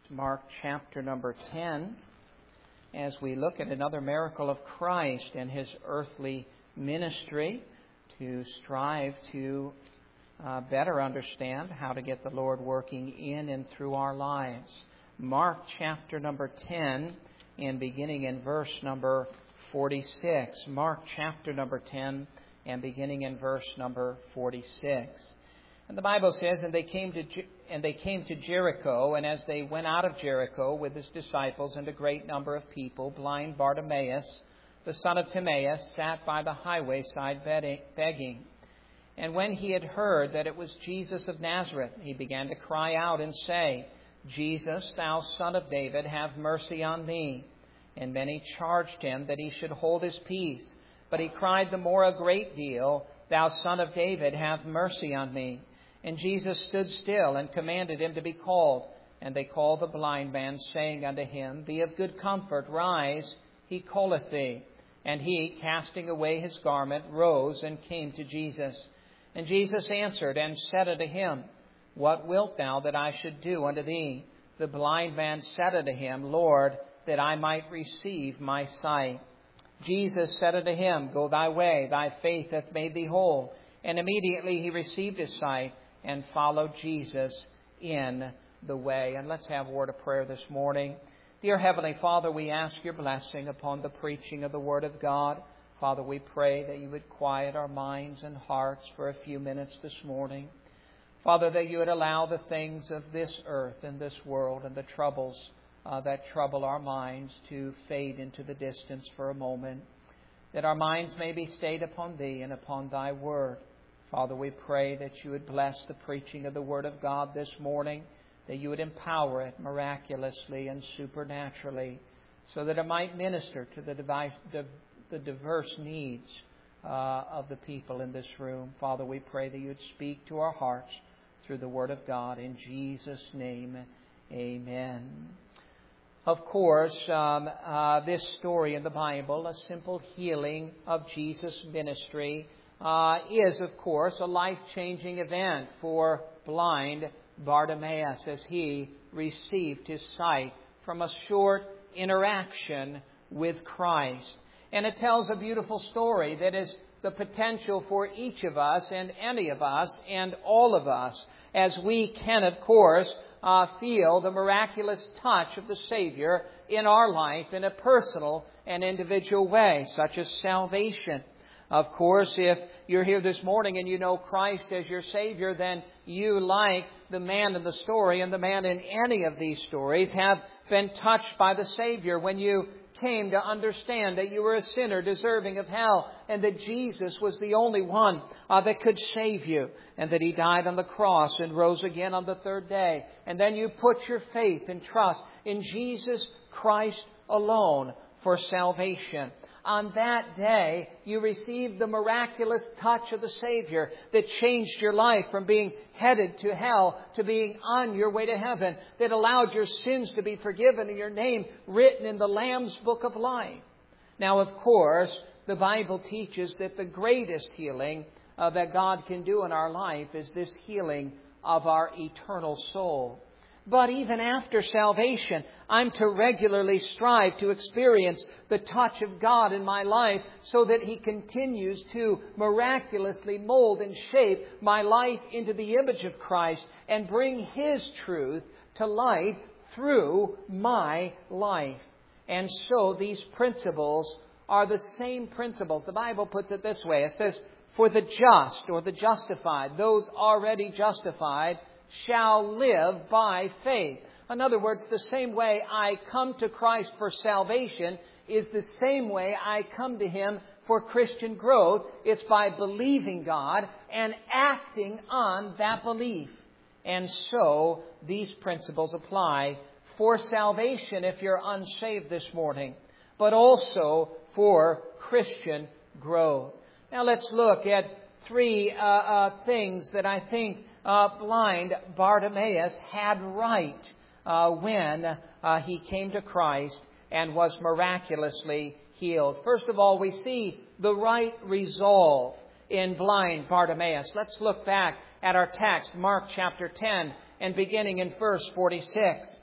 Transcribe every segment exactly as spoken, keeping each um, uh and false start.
Mark chapter number ten, as we look at another miracle of Christ and His earthly ministry to strive to uh, better understand how to get the Lord working in and through our lives. Mark chapter number ten and beginning in verse number forty-six. Mark chapter number ten and beginning in verse number forty-six. And the Bible says, and they came to and they came to Jericho, and as they went out of Jericho with his disciples and a great number of people, blind Bartimaeus, the son of Timaeus, sat by the highway side begging. And when he had heard that it was Jesus of Nazareth, he began to cry out and say, Jesus, thou son of David, have mercy on me. And many charged him that he should hold his peace. But he cried the more a great deal, Thou son of David, have mercy on me. And Jesus stood still and commanded him to be called. And they called the blind man, saying unto him, Be of good comfort, rise, he calleth thee. And he, casting away his garment, rose and came to Jesus. And Jesus answered and said unto him, What wilt thou that I should do unto thee? The blind man said unto him, Lord, that I might receive my sight. Jesus said unto him, Go thy way, thy faith hath made thee whole. And immediately he received his sight and followed Jesus in the way. And let's have a word of prayer this morning. Dear Heavenly Father, we ask your blessing upon the preaching of the Word of God. Father, we pray that you would quiet our minds and hearts for a few minutes this morning. Father, that you would allow the things of this earth and this world and the troubles uh, that trouble our minds to fade into the distance for a moment, that our minds may be stayed upon thee and upon thy word. Father, we pray that you would bless the preaching of the Word of God this morning, that you would empower it miraculously and supernaturally, so that it might minister to the, device, the, the diverse needs uh, of the people in this room. Father, we pray that you would speak to our hearts through the Word of God. In Jesus' name, amen. Of course, um, uh, this story in the Bible, a simple healing of Jesus' ministry, uh, is, of course, a life-changing event for blind Bartimaeus as he received his sight from a short interaction with Christ. And it tells a beautiful story that is the potential for each of us and any of us and all of us, as we can, of course, uh, feel the miraculous touch of the Savior in our life in a personal and individual way, such as salvation. Of course, if you're here this morning and you know Christ as your Savior, then you, like the man in the story and the man in any of these stories, have been touched by the Savior when you came to understand that you were a sinner deserving of hell and that Jesus was the only one uh, that could save you, and that He died on the cross and rose again on the third day. And then you put your faith and trust in Jesus Christ alone for salvation. On that day, you received the miraculous touch of the Savior that changed your life from being headed to hell to being on your way to heaven, that allowed your sins to be forgiven and your name written in the Lamb's Book of Life. Now, of course, the Bible teaches that the greatest healing uh, that God can do in our life is this healing of our eternal soul. But even after salvation, I'm to regularly strive to experience the touch of God in my life so that He continues to miraculously mold and shape my life into the image of Christ and bring His truth to light through my life. And so these principles are the same principles. The Bible puts it this way. It says, For the just or the justified, those already justified, shall live by faith. In other words, the same way I come to Christ for salvation is the same way I come to Him for Christian growth. It's by believing God and acting on that belief. And so these principles apply for salvation if you're unsaved this morning, but also for Christian growth. Now let's look at three uh, uh, things that I think Uh, blind Bartimaeus had right uh, when uh, he came to Christ and was miraculously healed. First of all, we see the right resolve in blind Bartimaeus. Let's look back at our text, Mark chapter ten, and beginning in verse forty-six.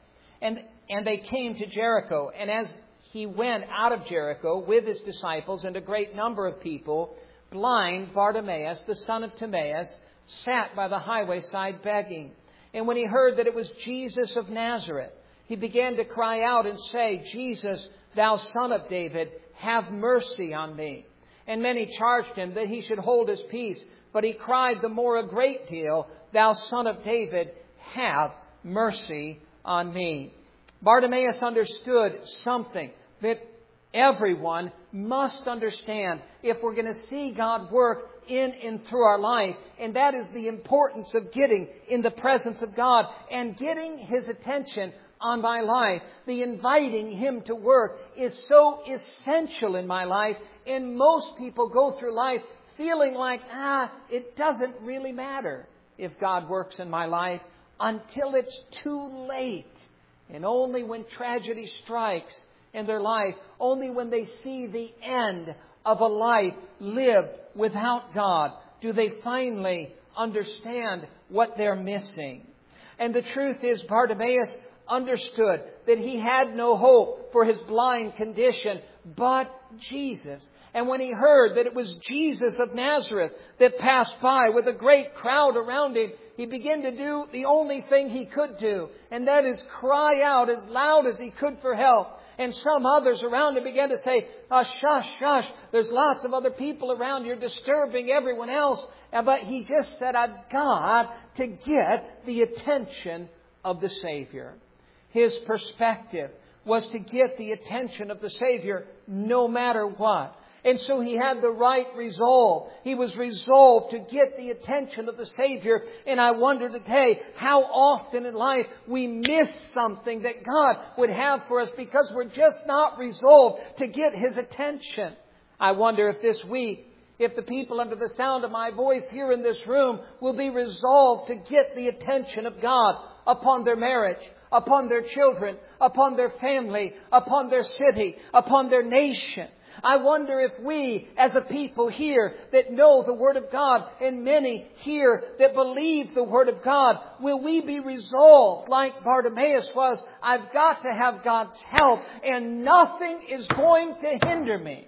And, and they came to Jericho. And as he went out of Jericho with his disciples and a great number of people, blind Bartimaeus, the son of Timaeus, sat by the highway side begging. And when he heard that it was Jesus of Nazareth, he began to cry out and say, Jesus, thou son of David, have mercy on me. And many charged him that he should hold his peace. But he cried the more a great deal, thou son of David, have mercy on me. Bartimaeus understood something that everyone must understand if we're going to see God work in and through our life. And that is the importance of getting in the presence of God and getting His attention on my life. The inviting Him to work is so essential in my life. And most people go through life feeling like, ah, it doesn't really matter if God works in my life until it's too late. And only when tragedy strikes in their life, only when they see the end of a life lived without God, do they finally understand what they're missing. And the truth is, Bartimaeus understood that he had no hope for his blind condition but Jesus. And when he heard that it was Jesus of Nazareth that passed by with a great crowd around him, he began to do the only thing he could do, and that is cry out as loud as he could for help. And some others around him began to say, oh, shush, shush, there's lots of other people around, you're disturbing everyone else. But he just said, I've got to get the attention of the Savior. His perspective was to get the attention of the Savior no matter what. And so he had the right resolve. He was resolved to get the attention of the Savior. And I wonder today how often in life we miss something that God would have for us because we're just not resolved to get His attention. I wonder if this week, if the people under the sound of my voice here in this room will be resolved to get the attention of God upon their marriage, upon their children, upon their family, upon their city, upon their nation. I wonder if we, as a people here that know the Word of God, and many here that believe the Word of God, will we be resolved like Bartimaeus was, I've got to have God's help and nothing is going to hinder me.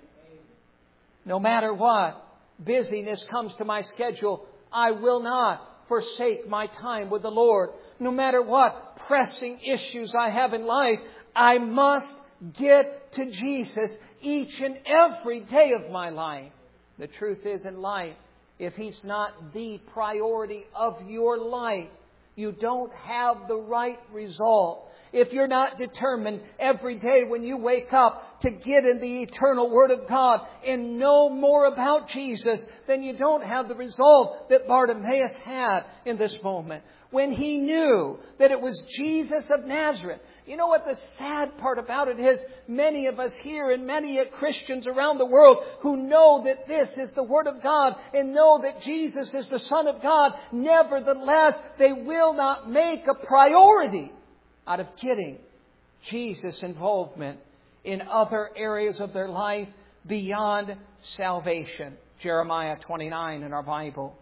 No matter what busyness comes to my schedule, I will not forsake my time with the Lord. No matter what pressing issues I have in life, I must get to Jesus each and every day of my life. The truth is, in life, if He's not the priority of your life, you don't have the right resolve. If you're not determined every day when you wake up to get in the eternal Word of God and know more about Jesus, then you don't have the resolve that Bartimaeus had in this moment. When he knew that it was Jesus of Nazareth. You know what the sad part about it is? Many of us here and many Christians around the world who know that this is the Word of God and know that Jesus is the Son of God, nevertheless, they will not make a priority out of getting Jesus' involvement in other areas of their life beyond salvation. Jeremiah twenty-nine in our Bible.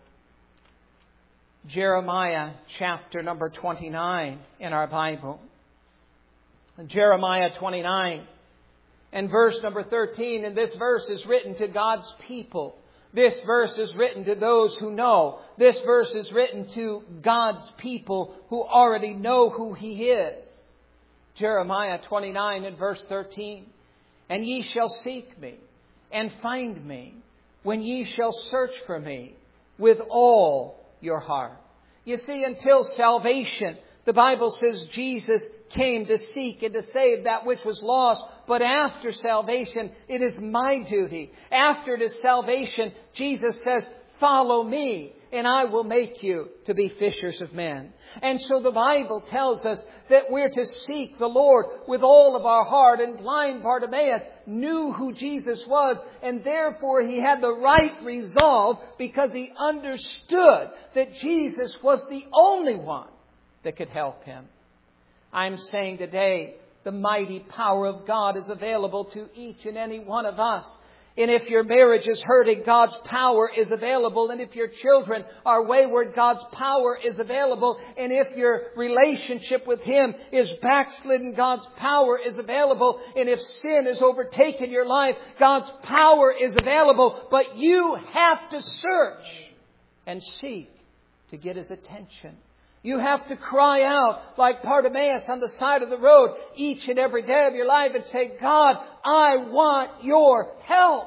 Jeremiah chapter number twenty-nine in our Bible. Jeremiah twenty-nine and verse number thirteen. And this verse is written to God's people. This verse is written to those who know. This verse is written to God's people who already know who He is. Jeremiah twenty-nine and verse thirteen. And ye shall seek me and find me when ye shall search for me with all your heart. You see, until salvation, the Bible says Jesus came to seek and to save that which was lost. But after salvation, it is my duty. After it is salvation, Jesus says, follow me and I will make you to be fishers of men. And so the Bible tells us that we're to seek the Lord with all of our heart. And blind Bartimaeus knew who Jesus was, and therefore he had the right resolve because he understood that Jesus was the only one that could help him. I'm saying today, the mighty power of God is available to each and any one of us. And if your marriage is hurting, God's power is available. And if your children are wayward, God's power is available. And if your relationship with Him is backslidden, God's power is available. And if sin has overtaken your life, God's power is available. But you have to search and seek to get His attention. You have to cry out like Bartimaeus on the side of the road each and every day of your life and say, God, I want your help.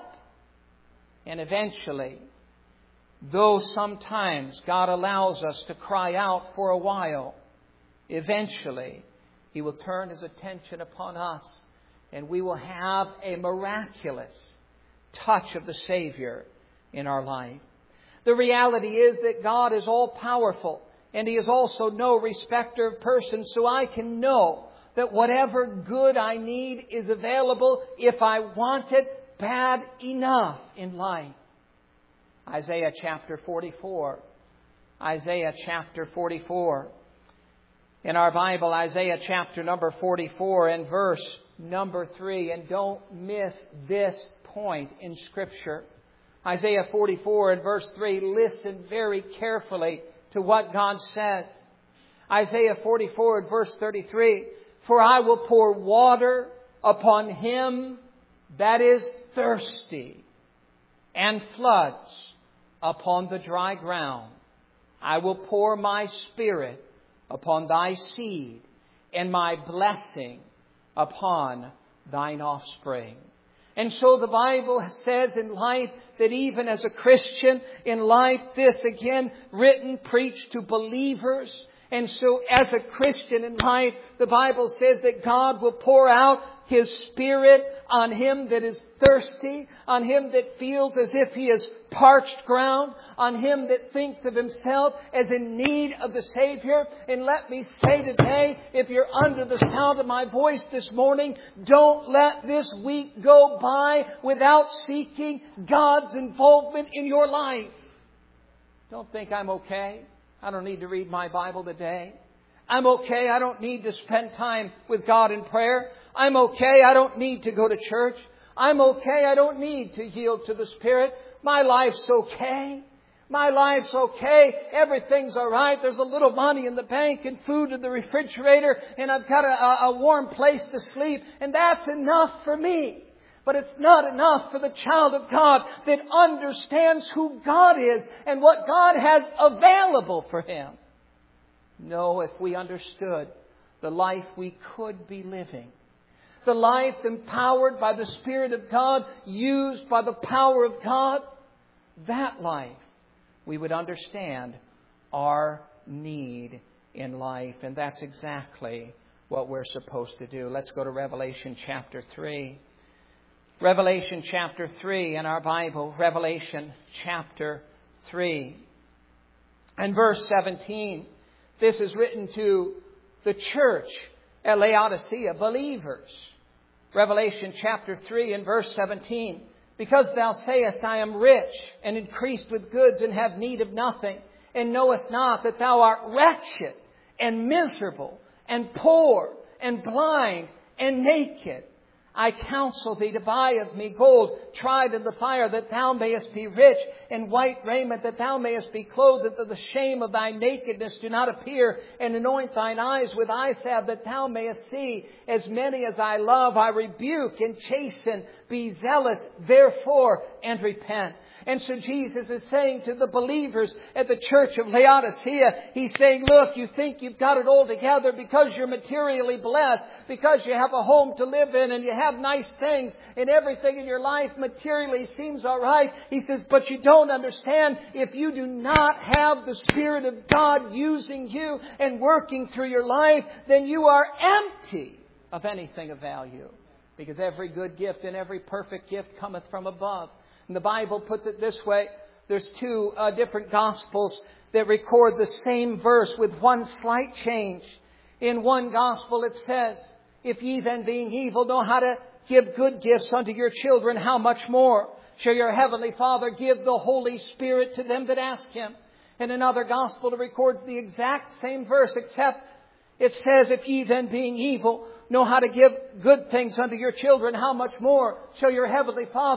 And eventually, though sometimes God allows us to cry out for a while, eventually He will turn His attention upon us and we will have a miraculous touch of the Savior in our life. The reality is that God is all powerful. And He is also no respecter of persons, so I can know that whatever good I need is available if I want it bad enough in life. Isaiah chapter forty-four. Isaiah chapter forty-four. In our Bible, Isaiah chapter number forty-four and verse number three. And don't miss this point in Scripture. Isaiah forty-four and verse three. Listen very carefully to what God says. Isaiah forty-four and verse thirty-three. For I will pour water upon him that is thirsty, and floods upon the dry ground. I will pour my Spirit upon thy seed, and my blessing upon thine offspring. And so the Bible says in life that even as a Christian in life, this again written, preached to believers. And so as a Christian in life, the Bible says that God will pour out His Spirit on him that is thirsty, on him that feels as if he is parched ground, on him that thinks of himself as in need of the Savior. And let me say today, if you're under the sound of my voice this morning, don't let this week go by without seeking God's involvement in your life. Don't think I'm okay. I don't need to read my Bible today. I'm okay. I don't need to spend time with God in prayer. I'm okay. I don't need to go to church. I'm okay. I don't need to yield to the Spirit. My life's okay. My life's okay. Everything's all right. There's a little money in the bank and food in the refrigerator, and I've got a, a warm place to sleep, and that's enough for me. But it's not enough for the child of God that understands who God is and what God has available for him. No, if we understood the life we could be living, the life empowered by the Spirit of God, used by the power of God, that life, we would understand our need in life. And that's exactly what we're supposed to do. Let's go to Revelation chapter three. Revelation chapter three in our Bible. Revelation chapter three. And verse seventeen. This is written to the church at Laodicea, believers. Revelation chapter three and verse seventeen. Because thou sayest, I am rich and increased with goods and have need of nothing, and knowest not that thou art wretched and miserable and poor and blind and naked. I counsel thee to buy of me gold tried in the fire, that thou mayest be rich, and white raiment, that thou mayest be clothed, that the shame of thy nakedness do not appear, and anoint thine eyes with eye salve, that thou mayest see. As many as I love, I rebuke and chasten. Be zealous, therefore, and repent. And so Jesus is saying to the believers at the church of Laodicea, He's saying, look, you think you've got it all together because you're materially blessed, because you have a home to live in and you have nice things, and everything in your life materially seems all right. He says, but you don't understand. If you do not have the Spirit of God using you and working through your life, then you are empty of anything of value. Because every good gift and every perfect gift cometh from above. And the Bible puts it this way. There's two uh, different Gospels that record the same verse with one slight change. In one Gospel it says, if ye then being evil know how to give good gifts unto your children, how much more shall your heavenly Father give the Holy Spirit to them that ask Him? In another Gospel it records the exact same verse, except it says, if ye then being evil know how to give good things unto your children, how much more shall your heavenly Father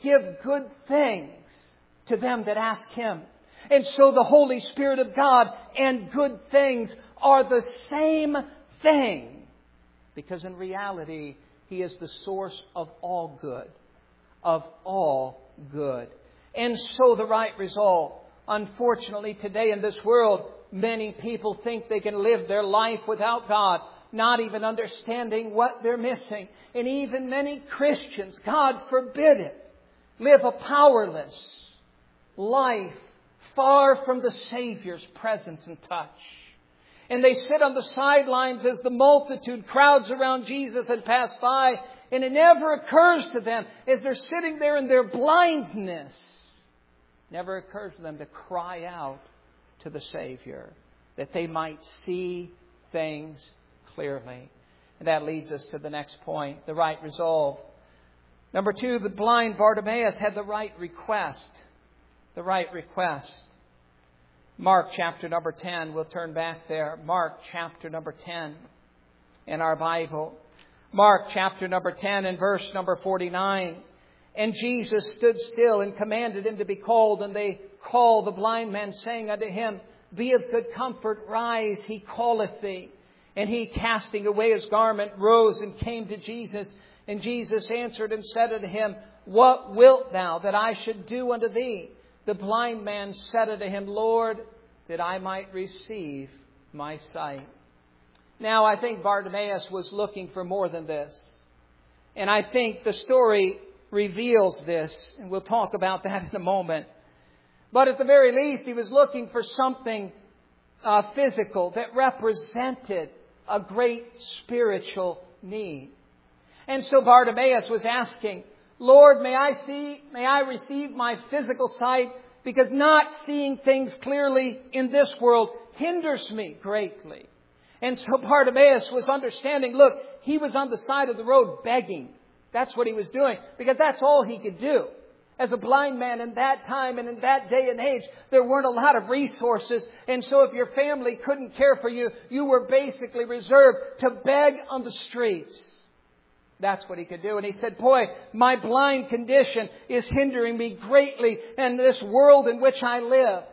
give good things to them that ask Him. And so the Holy Spirit of God and good things are the same thing. Because in reality, He is the source of all good. Of all good. And so the right result. Unfortunately, today in this world, many people think they can live their life without God, not even understanding what they're missing. And even many Christians, God forbid it, live a powerless life far from the Savior's presence and touch. And they sit on the sidelines as the multitude crowds around Jesus and pass by. And it never occurs to them, as they're sitting there in their blindness, never occurs to them to cry out to the Savior, that they might see things clearly. And that leads us to the next point, the right resolve. Number two, the blind Bartimaeus had the right request. The right request. Mark chapter number ten. We'll turn back there. Mark chapter number ten in our Bible. Mark chapter number ten and verse number forty-nine. And Jesus stood still and commanded him to be called. And they called the blind man, saying unto him, Be of good comfort, rise, he calleth thee. And he, casting away his garment, rose and came to Jesus. And Jesus answered and said unto him, What wilt thou that I should do unto thee? The blind man said unto him, Lord, that I might receive my sight. Now, I think Bartimaeus was looking for more than this. And I think the story reveals this. And we'll talk about that in a moment. But at the very least, he was looking for something uh, physical that represented a great spiritual need. And so Bartimaeus was asking, Lord, may I see, may I receive my physical sight, because not seeing things clearly in this world hinders me greatly. And so Bartimaeus was understanding, look, he was on the side of the road begging. That's what he was doing, because that's all he could do. As a blind man in that time and in that day and age, there weren't a lot of resources. And so if your family couldn't care for you, you were basically reserved to beg on the streets. That's what he could do. And he said, boy, my blind condition is hindering me greatly in this world in which I live.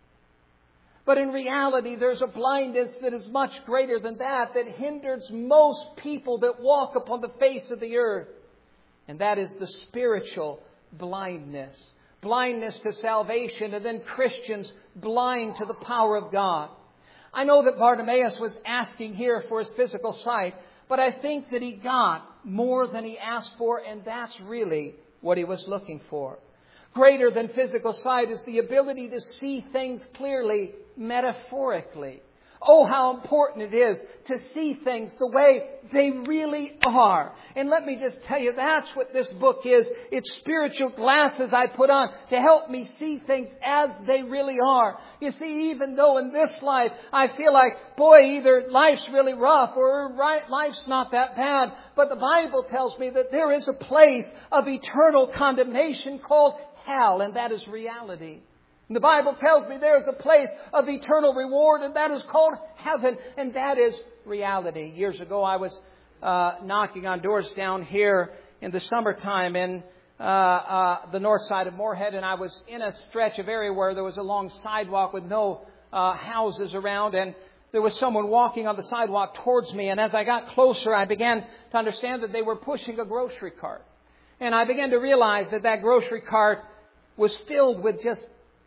But in reality, there's a blindness that is much greater than that, that hinders most people that walk upon the face of the earth. And that is the spiritual blindness. Blindness to salvation, and then Christians blind to the power of God. I know that Bartimaeus was asking here for his physical sight, but I think that he got more than he asked for, and that's really what he was looking for. Greater than physical sight is the ability to see things clearly, metaphorically. Oh, how important it is to see things the way they really are. And let me just tell you, that's what this book is. It's spiritual glasses I put on to help me see things as they really are. You see, even though in this life I feel like, boy, either life's really rough or life's not that bad. But the Bible tells me that there is a place of eternal condemnation called hell, and that is reality. And the Bible tells me there is a place of eternal reward, and that is called heaven, and that is reality. Years ago, I was uh, knocking on doors down here in the summertime in uh, uh, the north side of Moorhead, and I was in a stretch of area where there was a long sidewalk with no uh, houses around, and there was someone walking on the sidewalk towards me. And as I got closer, I began to understand that they were pushing a grocery cart. And I began to realize that that grocery cart was filled with just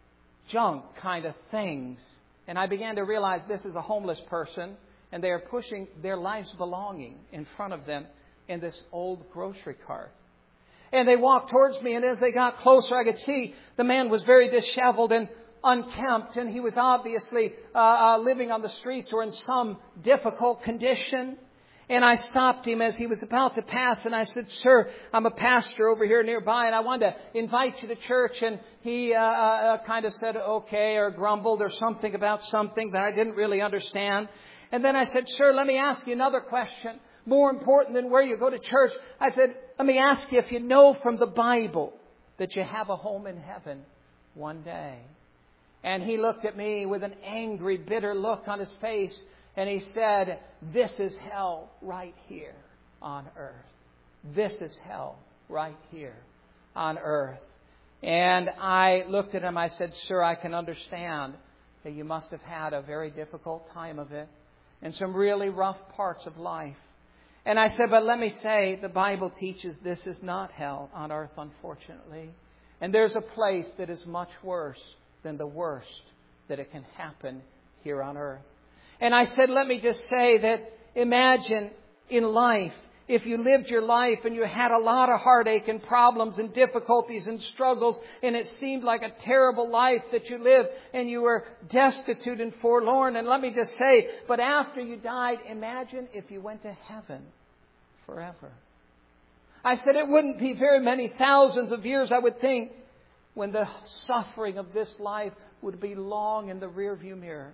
junk kind of things. And I began to realize this is a homeless person, and they are pushing their life's belonging in front of them in this old grocery cart. And they walked towards me, and as they got closer, I could see the man was very disheveled and unkempt, and he was obviously uh, uh, living on the streets or in some difficult condition. And I stopped him as he was about to pass, and I said, Sir, I'm a pastor over here nearby, and I wanted to invite you to church. And he uh, uh, kind of said okay, or grumbled or something about something that I didn't really understand. And then I said, Sir, let me ask you another question. More important than where you go to church. I said, let me ask you if you know from the Bible that you have a home in heaven one day. And he looked at me with an angry, bitter look on his face. And he said, this is hell right here on earth. This is hell right here on earth. And I looked at him, I said, "Sir, I can understand that you must have had a very difficult time of it and some really rough parts of life." And I said, "But let me say, the Bible teaches this is not hell on earth, unfortunately. And there's a place that is much worse than the worst that it can happen here on earth." And I said, let me just say that imagine in life, if you lived your life and you had a lot of heartache and problems and difficulties and struggles, and it seemed like a terrible life that you lived, and you were destitute and forlorn. And let me just say, but after you died, imagine if you went to heaven forever. I said it wouldn't be very many thousands of years, I would think, when the suffering of this life would be long in the rearview mirror.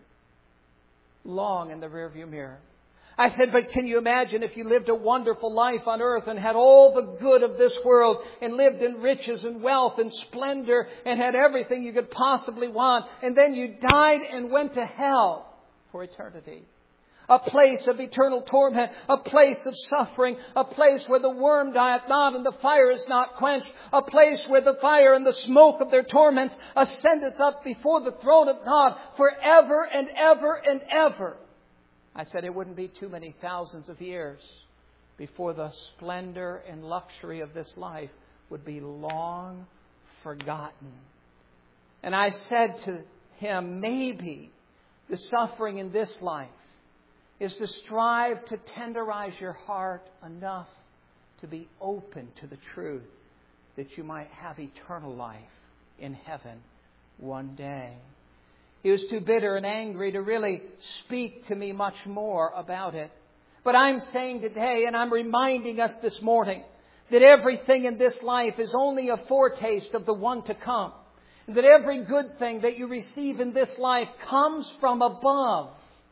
Long in the rearview mirror. I said, but can you imagine if you lived a wonderful life on earth and had all the good of this world and lived in riches and wealth and splendor and had everything you could possibly want, and then you died and went to hell for eternity? A place of eternal torment, a place of suffering, a place where the worm dieth not and the fire is not quenched, a place where the fire and the smoke of their torments ascendeth up before the throne of God forever and ever and ever. I said it wouldn't be too many thousands of years before the splendor and luxury of this life would be long forgotten. And I said to him, maybe the suffering in this life is to strive to tenderize your heart enough to be open to the truth that you might have eternal life in heaven one day. He was too bitter and angry to really speak to me much more about it. But I'm saying today, and I'm reminding us this morning, that everything in this life is only a foretaste of the one to come. That every good thing that you receive in this life comes from above.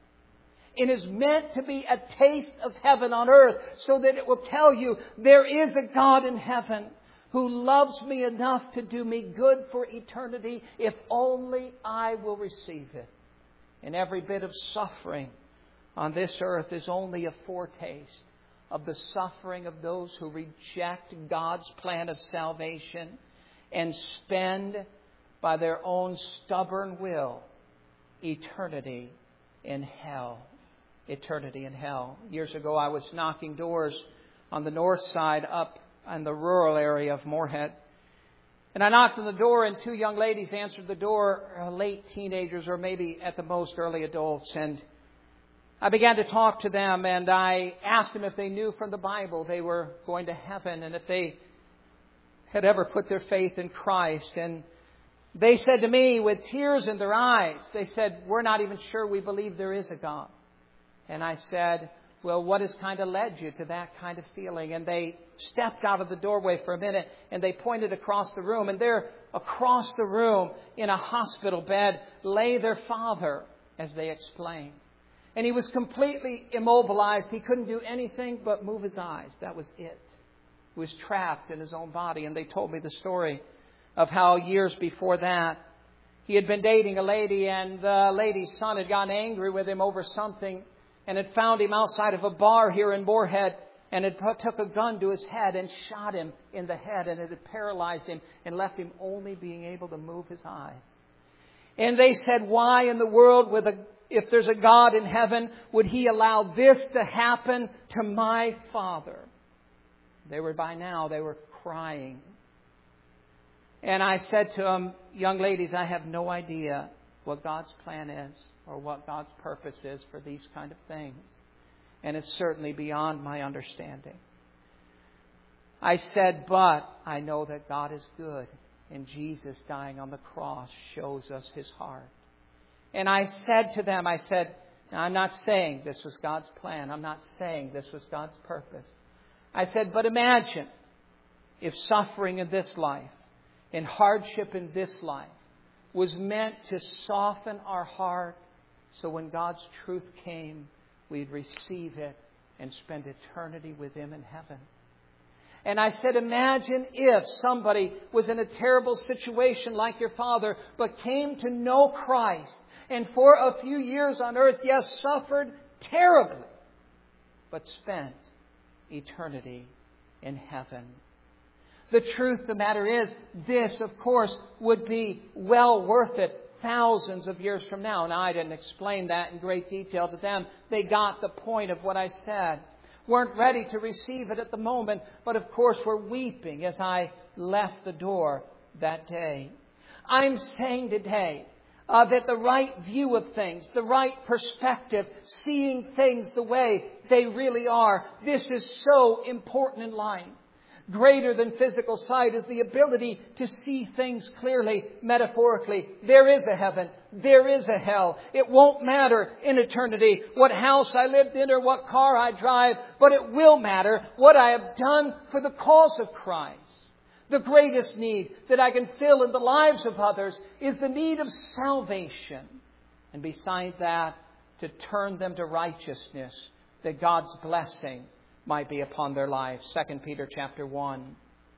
It is meant to be a taste of heaven on earth, so that it will tell you there is a God in heaven who loves me enough to do me good for eternity if only I will receive it. And every bit of suffering on this earth is only a foretaste of the suffering of those who reject God's plan of salvation and spend by their own stubborn will eternity in hell. Eternity in hell. Years ago, I was knocking doors on the north side up in the rural area of Moorhead. And I knocked on the door, and two young ladies answered the door, uh, late teenagers or maybe at the most early adults. And I began to talk to them, and I asked them if they knew from the Bible they were going to heaven and if they had ever put their faith in Christ. And they said to me with tears in their eyes, they said, "We're not even sure we believe there is a God." And I said, "Well, what has kind of led you to that kind of feeling?" And they stepped out of the doorway for a minute and they pointed across the room. And there, across the room, in a hospital bed, lay their father, as they explained. And he was completely immobilized. He couldn't do anything but move his eyes. That was it. He was trapped in his own body. And they told me the story of how years before that, he had been dating a lady, and the lady's son had gotten angry with him over something and had found him outside of a bar here in Moorhead and had took a gun to his head and shot him in the head, and it had paralyzed him and left him only being able to move his eyes. And they said, why in the world, with a, if there's a God in heaven, would He allow this to happen to my father? They were, by now, they were crying. And I said to them, young ladies, I have no idea what God's plan is or what God's purpose is for these kind of things. And it's certainly beyond my understanding. I said, but I know that God is good, and Jesus dying on the cross shows us His heart. And I said to them, I said, now I'm not saying this was God's plan. I'm not saying this was God's purpose. I said, but imagine if suffering in this life and hardship in this life was meant to soften our heart, so when God's truth came, we'd receive it and spend eternity with Him in heaven. And I said, imagine if somebody was in a terrible situation like your father, but came to know Christ, and for a few years on earth, yes, suffered terribly, but spent eternity in heaven. The truth of the matter is, this, of course, would be well worth it thousands of years from now. Now, I didn't explain that in great detail to them. They got the point of what I said. Weren't ready to receive it at the moment, but of course were weeping as I left the door that day. I'm saying today uh, that the right view of things, the right perspective, seeing things the way they really are, this is so important in life. Greater than physical sight is the ability to see things clearly, metaphorically. There is a heaven. There is a hell. It won't matter in eternity what house I lived in or what car I drive, but it will matter what I have done for the cause of Christ. The greatest need that I can fill in the lives of others is the need of salvation. And beside that, to turn them to righteousness, that God's blessing might be upon their lives. Second Peter chapter one.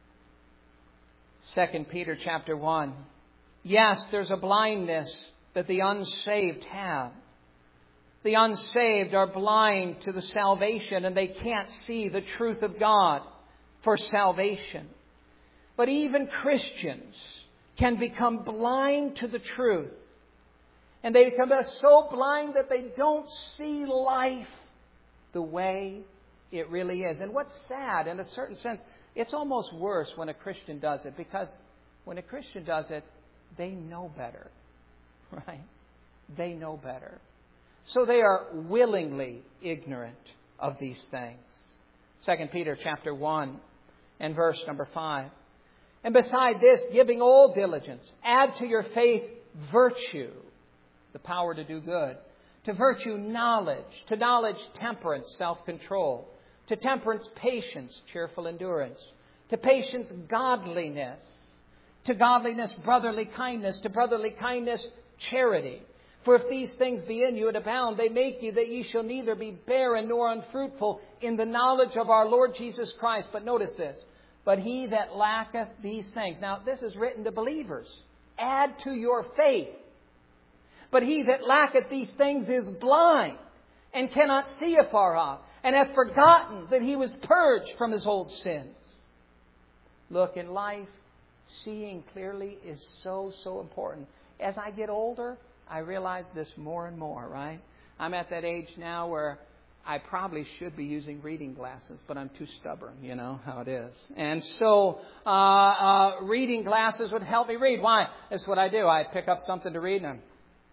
Second Peter chapter one. Yes, there's a blindness that the unsaved have. The unsaved are blind to the salvation and they can't see the truth of God for salvation. But even Christians can become blind to the truth. And they become so blind that they don't see life the way it really is. And what's sad, in a certain sense, it's almost worse when a Christian does it. Because when a Christian does it, they know better. Right? They know better. So they are willingly ignorant of these things. Second Peter chapter one and verse number five. And beside this, giving all diligence, add to your faith virtue, the power to do good. To virtue, knowledge. To knowledge, temperance, self-control. To temperance, patience, cheerful endurance. To patience, godliness. To godliness, brotherly kindness. To brotherly kindness, charity. For if these things be in you and abound, they make you that ye shall neither be barren nor unfruitful in the knowledge of our Lord Jesus Christ. But notice this. But he that lacketh these things. Now, this is written to believers. Add to your faith. But he that lacketh these things is blind and cannot see afar off, and hath forgotten that he was purged from his old sins. Look, in life, seeing clearly is so, so important. As I get older, I realize this more and more, right? I'm at that age now where I probably should be using reading glasses, but I'm too stubborn, you know how it is. And so uh, uh, reading glasses would help me read. Why? That's what I do. I pick up something to read and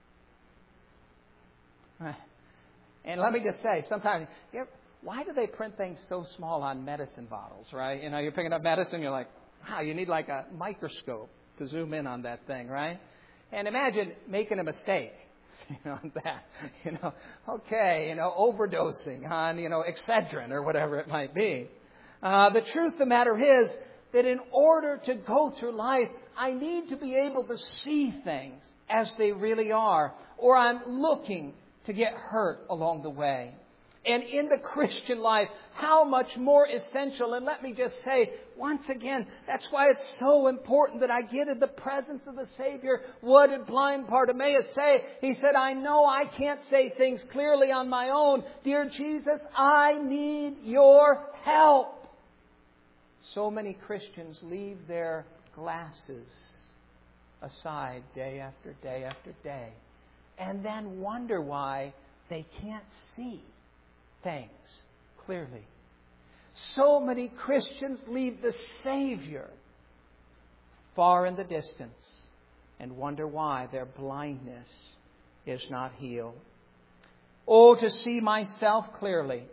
I'm... And let me just say, sometimes, you know, why do they print things so small on medicine bottles, right? You know, you're picking up medicine, you're like, wow, you need like a microscope to zoom in on that thing, right? And imagine making a mistake. You know, that, you know, okay, you know, overdosing on, you know, Excedrin or whatever it might be. Uh, the truth of the matter is that in order to go through life, I need to be able to see things as they really are, or I'm looking to get hurt along the way. And in the Christian life, how much more essential. And let me just say, once again, that's why it's so important that I get in the presence of the Savior. What did blind Bartimaeus say? He said, I know I can't say things clearly on my own. Dear Jesus, I need your help. So many Christians leave their glasses aside day after day after day, and then wonder why they can't see things clearly. So many Christians leave the Savior far in the distance and wonder why their blindness is not healed. Oh, to see myself clearly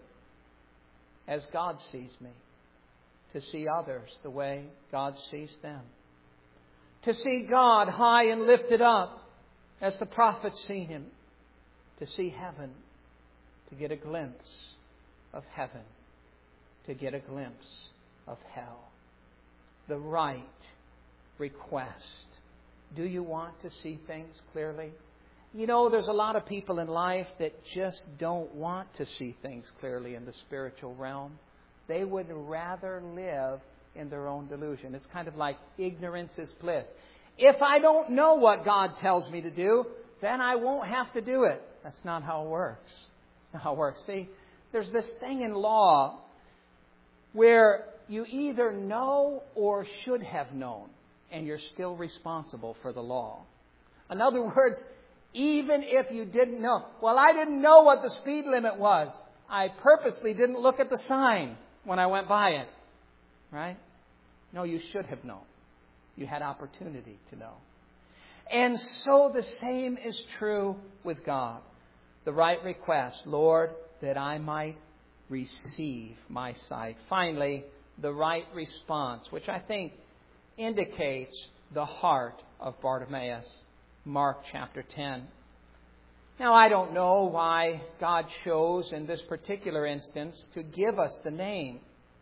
as God sees me. To see others the way God sees them. To see God high and lifted up as the prophets seen Him. To see heaven. To get a glimpse of heaven. To get a glimpse of hell. The right request. Do you want to see things clearly? You know, there's a lot of people in life that just don't want to see things clearly in the spiritual realm. They would rather live in their own delusion. It's kind of like ignorance is bliss. If I don't know what God tells me to do, then I won't have to do it. That's not how it works. That's not how it works. See, there's this thing in law where you either know or should have known, and you're still responsible for the law. In other words, even if you didn't know, well, I didn't know what the speed limit was. I purposely didn't look at the sign when I went by it. Right? No, you should have known. You had opportunity to know. And so the same is true with God. The right request, Lord, that I might receive my sight. Finally, the right response, which I think indicates the heart of Bartimaeus. Mark chapter ten. Now, I don't know why God chose in this particular instance to give us the name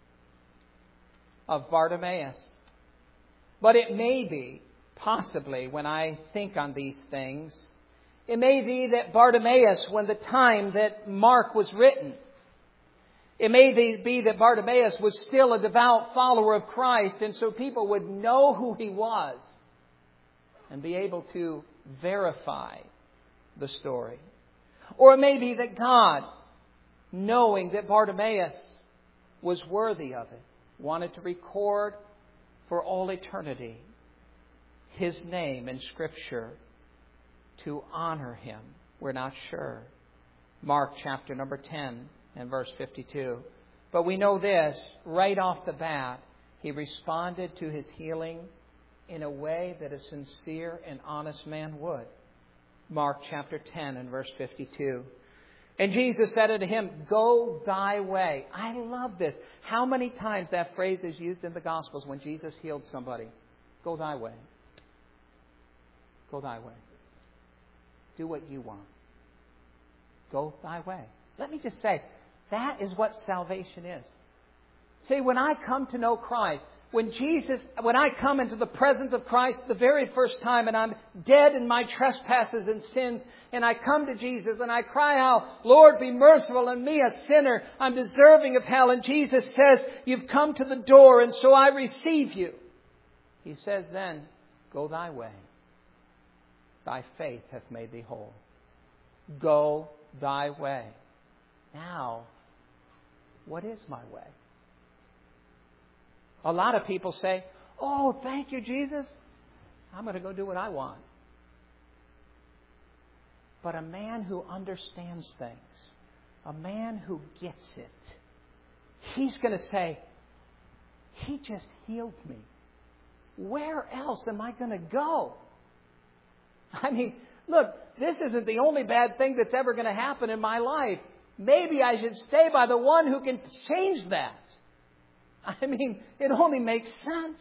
of Bartimaeus. But it may be, possibly, when I think on these things, it may be that Bartimaeus, when the time that Mark was written, it may be that Bartimaeus was still a devout follower of Christ, and so people would know who he was and be able to verify the story. Or it may be that God, knowing that Bartimaeus was worthy of it, wanted to record for all eternity his name in Scripture to honor him. We're not sure. Mark chapter number ten and verse fifty-two. But we know this, right off the bat, he responded to his healing in a way that a sincere and honest man would. Mark chapter ten and verse fifty-two. And Jesus said unto him, go thy way. I love this. How many times that phrase is used in the Gospels when Jesus healed somebody? Go thy way. Go thy way. Do what you want. Go thy way. Let me just say, that is what salvation is. See, when I come to know Christ, when Jesus, when I come into the presence of Christ the very first time and I'm dead in my trespasses and sins, and I come to Jesus and I cry out, Lord, be merciful on me, a sinner. I'm deserving of hell. And Jesus says, you've come to the door, and so I receive you. He says then, go thy way. Thy faith hath made thee whole. Go thy way. Now, what is my way? A lot of people say, oh, thank you, Jesus. I'm going to go do what I want. But a man who understands things, a man who gets it, he's going to say, he just healed me. Where else am I going to go? I mean, look, this isn't the only bad thing that's ever going to happen in my life. Maybe I should stay by the one who can change that. I mean, it only makes sense.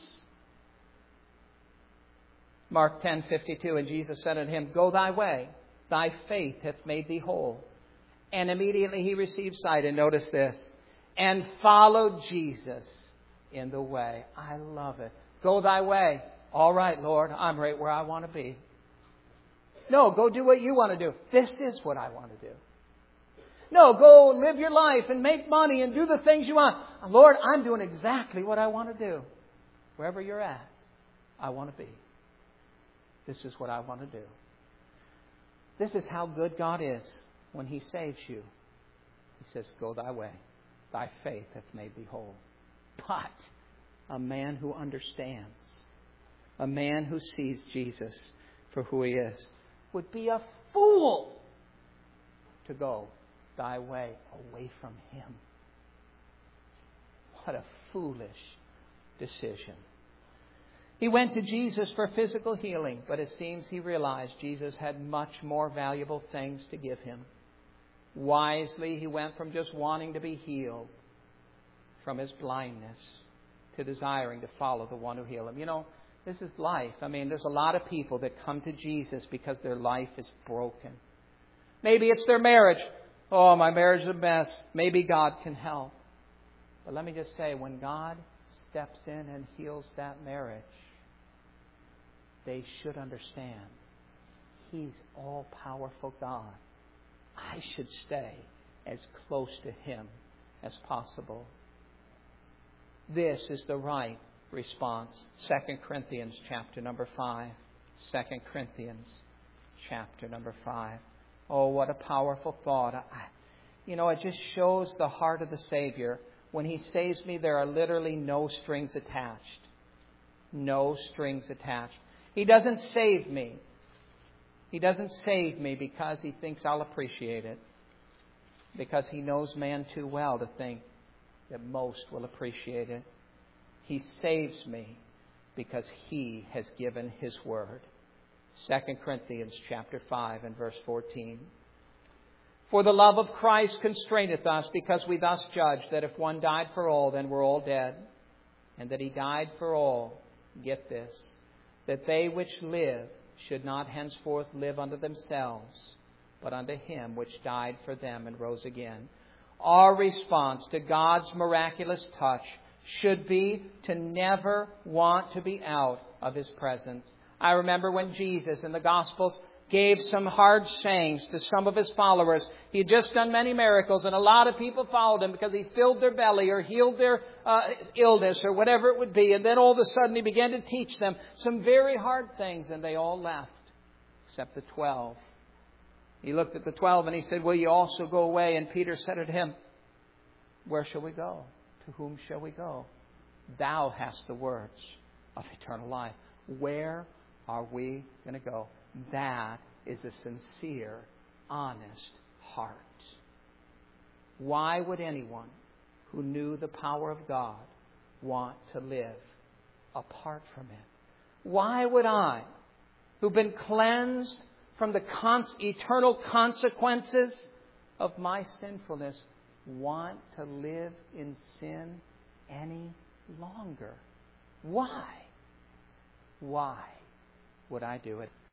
Mark ten fifty-two, and Jesus said unto him, go thy way, thy faith hath made thee whole. And immediately he received sight, and notice this, and followed Jesus in the way. I love it. Go thy way. All right, Lord, I'm right where I want to be. No, go do what you want to do. This is what I want to do. No, go live your life and make money and do the things you want. Lord, I'm doing exactly what I want to do. Wherever you're at, I want to be. This is what I want to do. This is how good God is when He saves you. He says, go thy way. Thy faith hath made thee whole. But a man who understands, a man who sees Jesus for who He is, would be a fool to go thy way away from Him. What a foolish decision. He went to Jesus for physical healing, but it seems he realized Jesus had much more valuable things to give him. Wisely, he went from just wanting to be healed from his blindness to desiring to follow the one who healed him. You know, this is life. I mean, there's a lot of people that come to Jesus because their life is broken. Maybe it's their marriage. Oh, my marriage is a mess. Maybe God can help. But let me just say, when God steps in and heals that marriage, they should understand He's all-powerful God. I should stay as close to Him as possible. This is the right response. Second Corinthians chapter number five. Second Corinthians chapter number five. Oh, what a powerful thought. I, you know, it just shows the heart of the Savior When He saves me, there are literally no strings attached. No strings attached. He doesn't save me. He doesn't save me because He thinks I'll appreciate it. Because He knows man too well to think that most will appreciate it. He saves me because He has given His word. Second Corinthians chapter five and verse fourteen. For the love of Christ constraineth us, because we thus judge that if one died for all, then we're all dead. And that He died for all, get this, that they which live should not henceforth live unto themselves, but unto Him which died for them and rose again. Our response to God's miraculous touch should be to never want to be out of His presence. I remember when Jesus in the Gospels gave some hard sayings to some of His followers. He had just done many miracles, and a lot of people followed Him because He filled their belly or healed their uh, illness or whatever it would be. And then all of a sudden He began to teach them some very hard things, and they all left, except the twelve. He looked at the twelve and He said, will you also go away? And Peter said to Him, where shall we go? To whom shall we go? Thou hast the words of eternal life. Where are we going to go? That is a sincere, honest heart. Why would anyone who knew the power of God want to live apart from it? Why would I, who've been cleansed from the cons- eternal consequences of my sinfulness, want to live in sin any longer? Why? Why would I do it?